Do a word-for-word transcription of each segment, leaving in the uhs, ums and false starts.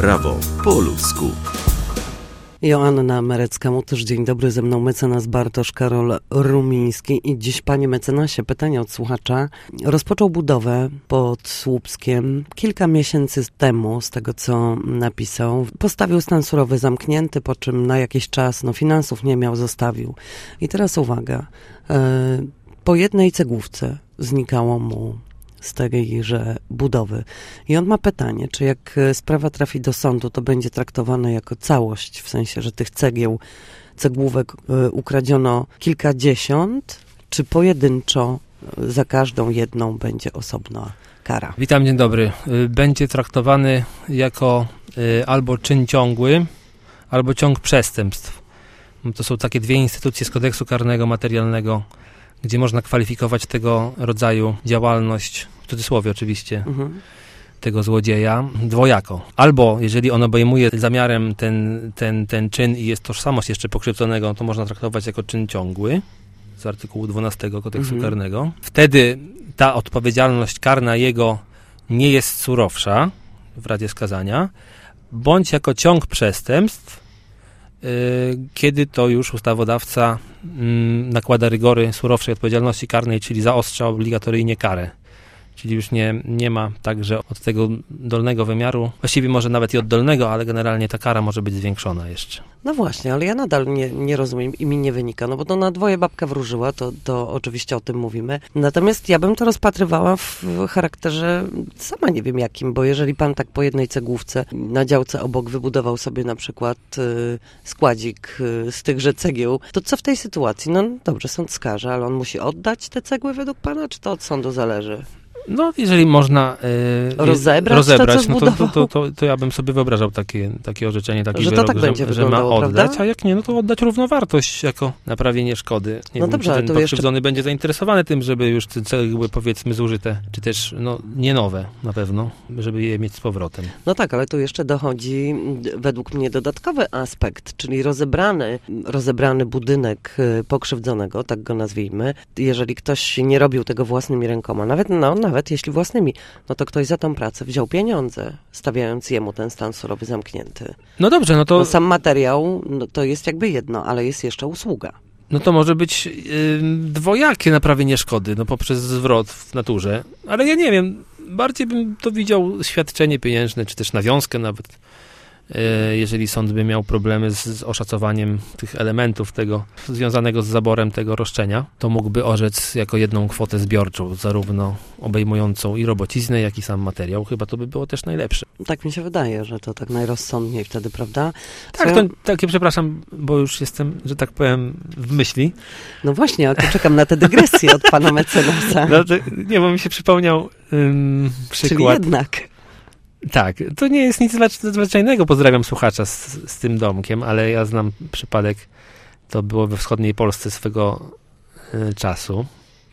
Prawo po ludzku. Joanna Merecka-Mutysz, dzień dobry, ze mną mecenas Bartosz Karol Rumiński. I dziś, panie mecenasie, pytanie od słuchacza. Rozpoczął budowę pod Słupskiem kilka miesięcy temu, z tego co napisał. Postawił stan surowy zamknięty, po czym na jakiś czas, no finansów nie miał, zostawił. I teraz uwaga, po jednej cegłówce znikało mu z tejże budowy. I on ma pytanie, czy jak sprawa trafi do sądu, to będzie traktowane jako całość, w sensie, że tych cegieł, cegłówek ukradziono kilkadziesiąt, czy pojedynczo za każdą jedną będzie osobna kara? Witam, dzień dobry. Będzie traktowany jako albo czyn ciągły, albo ciąg przestępstw. To są takie dwie instytucje z kodeksu karnego materialnego, gdzie można kwalifikować tego rodzaju działalność, w cudzysłowie oczywiście, mhm. tego złodzieja, dwojako. Albo jeżeli on obejmuje zamiarem ten, ten, ten czyn i jest tożsamość jeszcze pokrzywdzonego, to można traktować jako czyn ciągły z artykułu dwunastego kodeksu mhm. karnego. Wtedy ta odpowiedzialność karna jego nie jest surowsza w razie skazania, bądź jako ciąg przestępstw, kiedy to już ustawodawca nakłada rygory surowszej odpowiedzialności karnej, czyli zaostrza obligatoryjnie karę. Czyli już nie, nie ma tak, że od tego dolnego wymiaru, właściwie może nawet i od dolnego, ale generalnie ta kara może być zwiększona jeszcze. No właśnie, ale ja nadal nie, nie rozumiem i mi nie wynika, no bo to na dwoje babka wróżyła, to, to oczywiście o tym mówimy. Natomiast ja bym to rozpatrywała w charakterze, sama nie wiem jakim, bo jeżeli pan tak po jednej cegłówce na działce obok wybudował sobie na przykład y, składzik y, z tychże cegieł, to co w tej sytuacji? No dobrze, sąd skaże, ale on musi oddać te cegły według pana, czy to od sądu zależy? No, jeżeli można yy, rozebrać, rozebrać to, no to, to, to, to, to ja bym sobie wyobrażał takie, takie orzeczenie, taki że wyrok, to tak będzie że, że ma oddać, prawda? A jak nie, no to oddać równowartość jako naprawienie szkody. Nie no wiem, dobrze, czy ten to pokrzywdzony jeszcze... będzie zainteresowany tym, żeby już te cegły, powiedzmy, zużyte, czy też no, nie nowe na pewno, żeby je mieć z powrotem. No tak, ale tu jeszcze dochodzi według mnie dodatkowy aspekt, czyli rozebrany, rozebrany budynek pokrzywdzonego, tak go nazwijmy. Jeżeli ktoś nie robił tego własnymi rękoma, nawet, no, nawet jeśli własnymi, no to ktoś za tą pracę wziął pieniądze, stawiając jemu ten stan surowy zamknięty. No dobrze, no to... No sam materiał, no to jest jakby jedno, ale jest jeszcze usługa. No to może być yy, dwojakie naprawienie szkody, no poprzez zwrot w naturze, ale ja nie wiem, bardziej bym to widział świadczenie pieniężne, czy też nawiązkę nawet, yy, jeżeli sąd by miał problemy z, z oszacowaniem tych elementów tego, związanego z zaborem tego roszczenia, to mógłby orzec jako jedną kwotę zbiorczą, zarówno obejmującą i robociznę, jak i sam materiał. Chyba to by było też najlepsze. Tak mi się wydaje, że to tak najrozsądniej wtedy, prawda? Tak, Co... to takie, przepraszam, bo już jestem, że tak powiem, w myśli. No właśnie, ale czekam na te dygresje od pana mecenasa. No to, nie, bo mi się przypomniał ym, przykład. Czyli jednak. Tak, to nie jest nic nadzwyczajnego. Pozdrawiam słuchacza z, z tym domkiem, ale ja znam przypadek, to było we wschodniej Polsce swego y, czasu,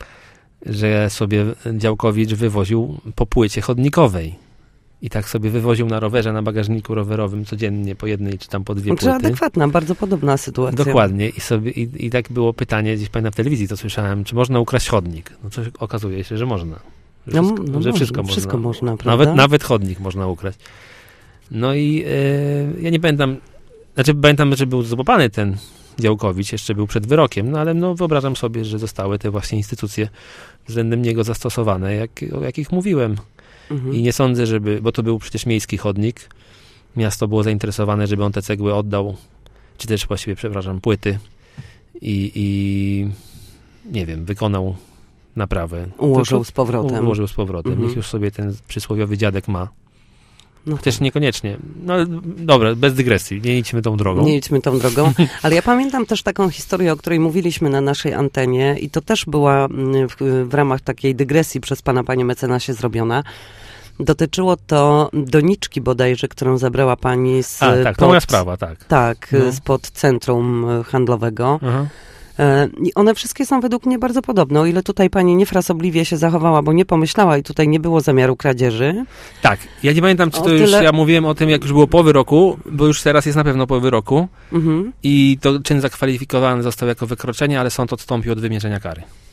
że sobie działkowicz wywoził po płycie chodnikowej. I tak sobie wywoził na rowerze, na bagażniku rowerowym codziennie po jednej czy tam po dwie znaczy płyty. Adekwatna, bardzo podobna sytuacja. Dokładnie. I, sobie, i, i tak było pytanie, gdzieś pamiętam w telewizji to słyszałem, czy można ukraść chodnik? No to okazuje się, że można. Że wszystko, no, no że wszystko można. Wszystko można, prawda? Nawet, nawet chodnik można ukraść. No i yy, ja nie pamiętam, znaczy pamiętam, że był złapany ten działkowicz, jeszcze był przed wyrokiem, no ale no, wyobrażam sobie, że zostały te właśnie instytucje względem niego zastosowane, jak, o jakich mówiłem. Mhm. I nie sądzę, żeby, bo to był przecież miejski chodnik, miasto było zainteresowane, żeby on te cegły oddał, czy też właściwie, przepraszam, płyty i, i nie wiem, wykonał naprawę. Ułożył z powrotem. Ułożył z powrotem. Mhm. Niech już sobie ten przysłowiowy dziadek ma. No Też tak. Niekoniecznie. No dobra, bez dygresji. Nie idźmy tą drogą. Nie idźmy tą drogą. Ale ja pamiętam też taką historię, o której mówiliśmy na naszej antenie i to też była w, w ramach takiej dygresji przez pana, panie mecenasie, zrobiona. Dotyczyło to doniczki bodajże, którą zabrała pani z... A, tak, to pod, moja sprawa, tak. Tak, no. spod centrum handlowego. Aha. I one wszystkie są według mnie bardzo podobne. O ile tutaj pani niefrasobliwie się zachowała, bo nie pomyślała i tutaj nie było zamiaru kradzieży. Tak. Ja nie pamiętam, czy o to już tyle... ja mówiłem o tym, jak już było po wyroku, bo już teraz jest na pewno po wyroku. Mhm. I to czyn zakwalifikowany został jako wykroczenie, ale sąd odstąpił od wymierzenia kary.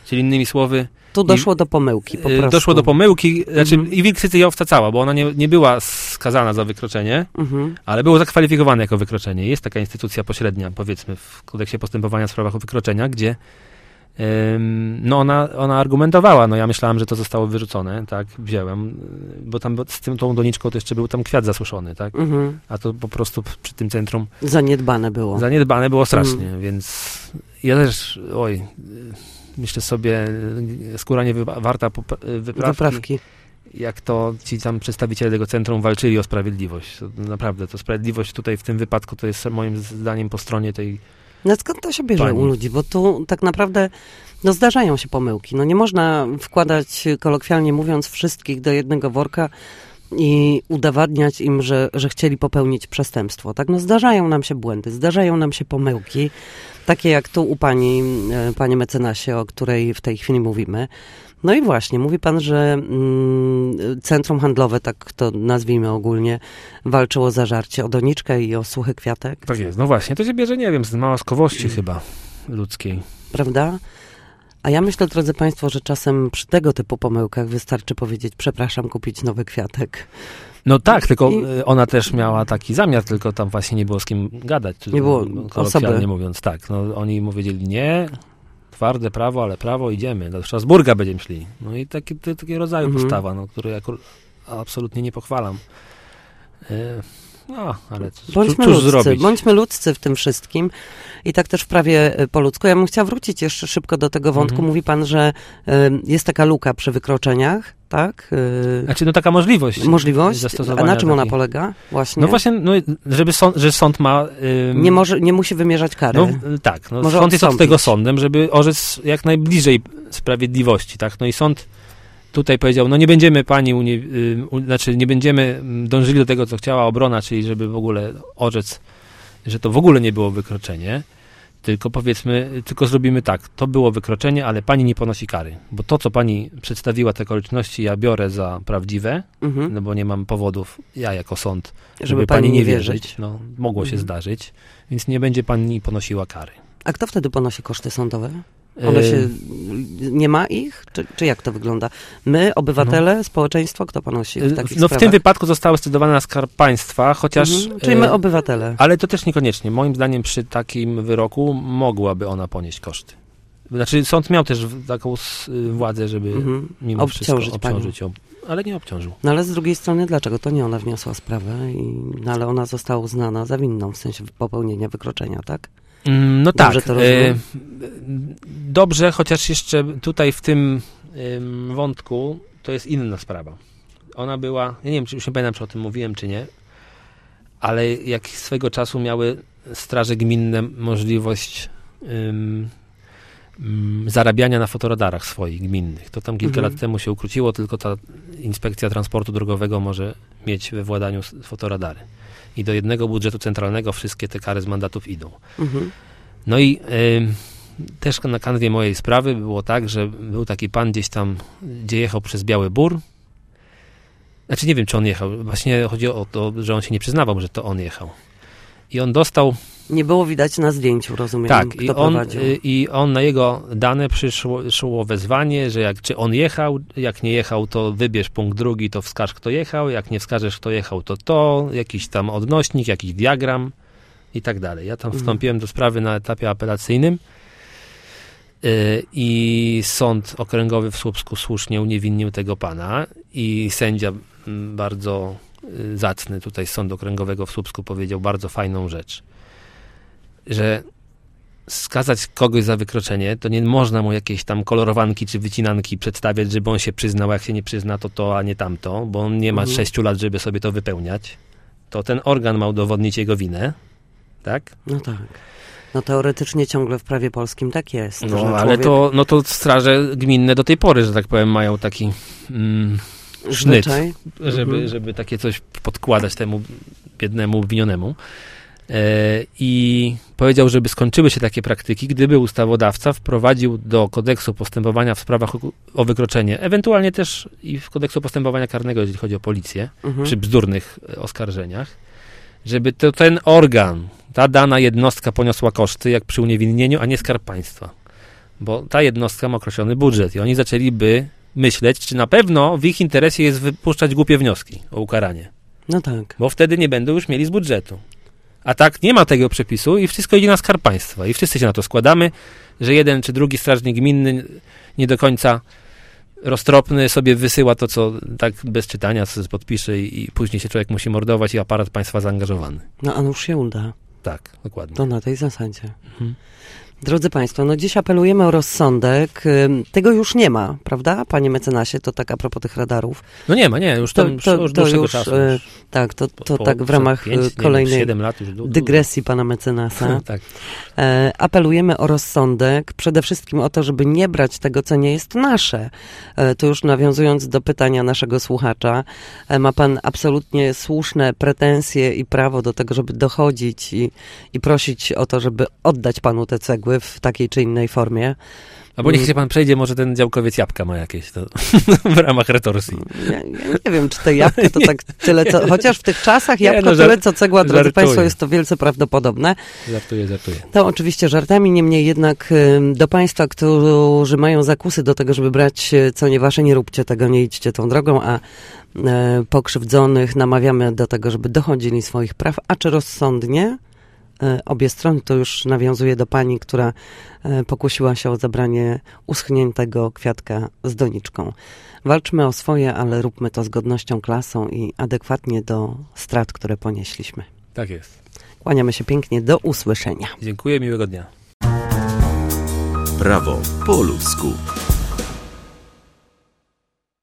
Czyli innymi słowy... Tu doszło i, do pomyłki po prostu. Doszło do pomyłki, znaczy mhm. i wilk i owca cała, bo ona nie, nie była skazana za wykroczenie, mhm. ale było zakwalifikowane jako wykroczenie. Jest taka instytucja pośrednia, powiedzmy, w kodeksie postępowania w sprawach o wykroczenia, gdzie ym, no ona, ona argumentowała, no ja myślałem, że to zostało wyrzucone, tak, wziąłem, bo tam z tym, tą doniczką to jeszcze był tam kwiat zasuszony, tak, mhm. a to po prostu przy tym centrum... Zaniedbane było. Zaniedbane było strasznie, mhm. więc ja też, oj... Myślę sobie, skóra nie warta wyprawki, wyprawki, jak to ci tam przedstawiciele tego centrum walczyli o sprawiedliwość. To naprawdę, to sprawiedliwość tutaj w tym wypadku to jest moim zdaniem po stronie tej No skąd to się bierze pani. U ludzi? Bo tu tak naprawdę no zdarzają się pomyłki. No nie można wkładać, kolokwialnie mówiąc, wszystkich do jednego worka i udowadniać im, że, że chcieli popełnić przestępstwo. Tak? No zdarzają nam się błędy, zdarzają nam się pomyłki, takie jak tu u pani, panie mecenasie, o której w tej chwili mówimy. No i właśnie, mówi pan, że mm, centrum handlowe, tak to nazwijmy ogólnie, walczyło za żarcie o doniczkę i o suchy kwiatek. Tak jest, no właśnie, to się bierze, nie wiem, z małaskowości hmm. chyba ludzkiej. Prawda? A ja myślę, drodzy państwo, że czasem przy tego typu pomyłkach wystarczy powiedzieć, przepraszam, kupić nowy kwiatek. No tak, tylko I... ona też miała taki zamiar, tylko tam właśnie nie było z kim gadać. Nie było kolokwialnie osoby. mówiąc, tak. No, oni powiedzieli nie, twarde prawo, ale prawo, idziemy. Do Strasburga będziemy szli. No i taki, taki rodzaju mhm. postawa, no, który ja absolutnie nie pochwalam. No, ale cóż, bądźmy cóż ludzcy, zrobić? Bądźmy ludzcy w tym wszystkim i tak też w prawie po ludzku. Ja bym chciała wrócić jeszcze szybko do tego wątku. Mhm. Mówi pan, że y, jest taka luka przy wykroczeniach, tak? Y, znaczy, no taka możliwość. Możliwość? A na czym ona takiej... polega? Właśnie. No właśnie, no, żeby sąd, że sąd ma... Y, nie, może, nie musi wymierzać kary. No tak, no, sąd jest od tego sądem, żeby orzec jak najbliżej sprawiedliwości, tak? No i sąd tutaj powiedział, no nie będziemy pani, unie, y, u, znaczy nie będziemy dążyli do tego, co chciała obrona, czyli żeby w ogóle orzec, że to w ogóle nie było wykroczenie, tylko powiedzmy, tylko zrobimy tak, to było wykroczenie, ale pani nie ponosi kary, bo to, co pani przedstawiła, te okoliczności, ja biorę za prawdziwe, mhm. no bo nie mam powodów, ja jako sąd, żeby, żeby pani nie wierzyć, wierzyć. No, mogło mhm. się zdarzyć, więc nie będzie pani ponosiła kary. A kto wtedy ponosi koszty sądowe? One się, nie ma ich? Czy, czy jak to wygląda? My, obywatele, no. społeczeństwo, kto ponosi w takich No sprawach? w tym wypadku zostało scedowane na Skarb Państwa, chociaż... Mhm, czyli my, obywatele. Ale to też niekoniecznie. Moim zdaniem przy takim wyroku mogłaby ona ponieść koszty. Znaczy sąd miał też taką władzę, żeby mhm. mimo obciążyć wszystko obciążyć ją. Ale nie obciążył. No ale z drugiej strony, dlaczego to nie ona wniosła sprawę, i, no, ale ona została uznana za winną, w sensie popełnienia wykroczenia, tak? No Dobrze tak, to rozumiem? Dobrze, chociaż jeszcze tutaj w tym ym, wątku to jest inna sprawa. Ona była, ja nie wiem, czy już nie pamiętam, czy o tym mówiłem, czy nie, ale jak swego czasu miały straże gminne możliwość ym, ym, zarabiania na fotoradarach swoich gminnych. To tam kilka mhm. lat temu się ukróciło, tylko ta Inspekcja Transportu Drogowego może mieć we władaniu fotoradary. I do jednego budżetu centralnego wszystkie te kary z mandatów idą. Mhm. No i y, też na kanwie mojej sprawy było tak, że był taki pan gdzieś tam, gdzie jechał przez Biały Bór. Znaczy nie wiem, czy on jechał. Właśnie chodzi o to, że on się nie przyznawał, że to on jechał. I on dostał... Nie było widać na zdjęciu, rozumiem, tak, kto i on, prowadził. y, i on na jego dane przyszło szło wezwanie, że jak, czy on jechał, jak nie jechał, to wybierz punkt drugi, to wskaż, kto jechał, jak nie wskażesz, kto jechał, to to, jakiś tam odnośnik, jakiś diagram i tak dalej. Ja tam mhm. wstąpiłem do sprawy na etapie apelacyjnym y, i sąd okręgowy w Słupsku słusznie uniewinnił tego pana i sędzia m, bardzo y, zacny tutaj z Sądu Okręgowego w Słupsku powiedział bardzo fajną rzecz, że skazać kogoś za wykroczenie, to nie można mu jakiejś tam kolorowanki czy wycinanki przedstawiać, żeby on się przyznał, jak się nie przyzna, to to, a nie tamto, bo on nie ma mhm. sześciu lat, żeby sobie to wypełniać. To ten organ ma udowodnić jego winę, tak? No tak. No teoretycznie ciągle w prawie polskim tak jest. No, ale człowiek... to, no to straże gminne do tej pory, że tak powiem, mają taki mm, sznyt, żeby, mhm. żeby takie coś podkładać temu biednemu winionemu. I powiedział, żeby skończyły się takie praktyki, gdyby ustawodawca wprowadził do kodeksu postępowania w sprawach o wykroczenie, ewentualnie też i w kodeksu postępowania karnego, jeżeli chodzi o policję, mhm. przy bzdurnych oskarżeniach, żeby to ten organ, ta dana jednostka poniosła koszty, jak przy uniewinnieniu, a nie Skarb Państwa. bo ta jednostka ma określony budżet i oni zaczęliby myśleć, czy na pewno w ich interesie jest wypuszczać głupie wnioski o ukaranie. No tak. Bo wtedy nie będą już mieli z budżetu. A tak nie ma tego przepisu i wszystko idzie na Skarb Państwa. I wszyscy się na to składamy, że jeden czy drugi strażnik gminny nie do końca roztropny sobie wysyła to, co tak bez czytania, co się podpisze i, i później się człowiek musi mordować i aparat państwa zaangażowany. No a już się uda. Tak, dokładnie. To na tej zasadzie. Mhm. Drodzy Państwo, no dziś apelujemy o rozsądek. Tego już nie ma, prawda, panie mecenasie? To tak a propos tych radarów. No nie ma, nie, już to, to, już to dłuższego już, czasu. Już. Tak, to, to po, tak w ramach pięć, kolejnej nie, siedem lat już długo. dygresji pana mecenasa. Tak. E, apelujemy o rozsądek, przede wszystkim o to, żeby nie brać tego, co nie jest nasze. E, to już nawiązując do pytania naszego słuchacza, e, ma pan absolutnie słuszne pretensje i prawo do tego, żeby dochodzić i, i prosić o to, żeby oddać panu te cegły w takiej czy innej formie. Albo niech się pan przejdzie, może ten działkowiec jabłka ma jakieś to w ramach retorsji. Ja, ja nie wiem, czy te jabłka to tak tyle, co... Chociaż w tych czasach jabłko nie, no, tyle, co cegła, drodzy żartuję. Państwo, jest to wielce prawdopodobne. Żartuję, żartuję. To oczywiście żartami, niemniej jednak do Państwa, którzy mają zakusy do tego, żeby brać co nie wasze, nie róbcie tego, nie idźcie tą drogą, a pokrzywdzonych namawiamy do tego, żeby dochodzili swoich praw, a czy rozsądnie? Obie strony, to już nawiązuje do pani, która pokusiła się o zabranie uschniętego kwiatka z doniczką. Walczmy o swoje, ale róbmy to z godnością, klasą i adekwatnie do strat, które ponieśliśmy. Tak jest. Kłaniamy się pięknie, do usłyszenia. Dziękuję, miłego dnia. Prawo po ludzku.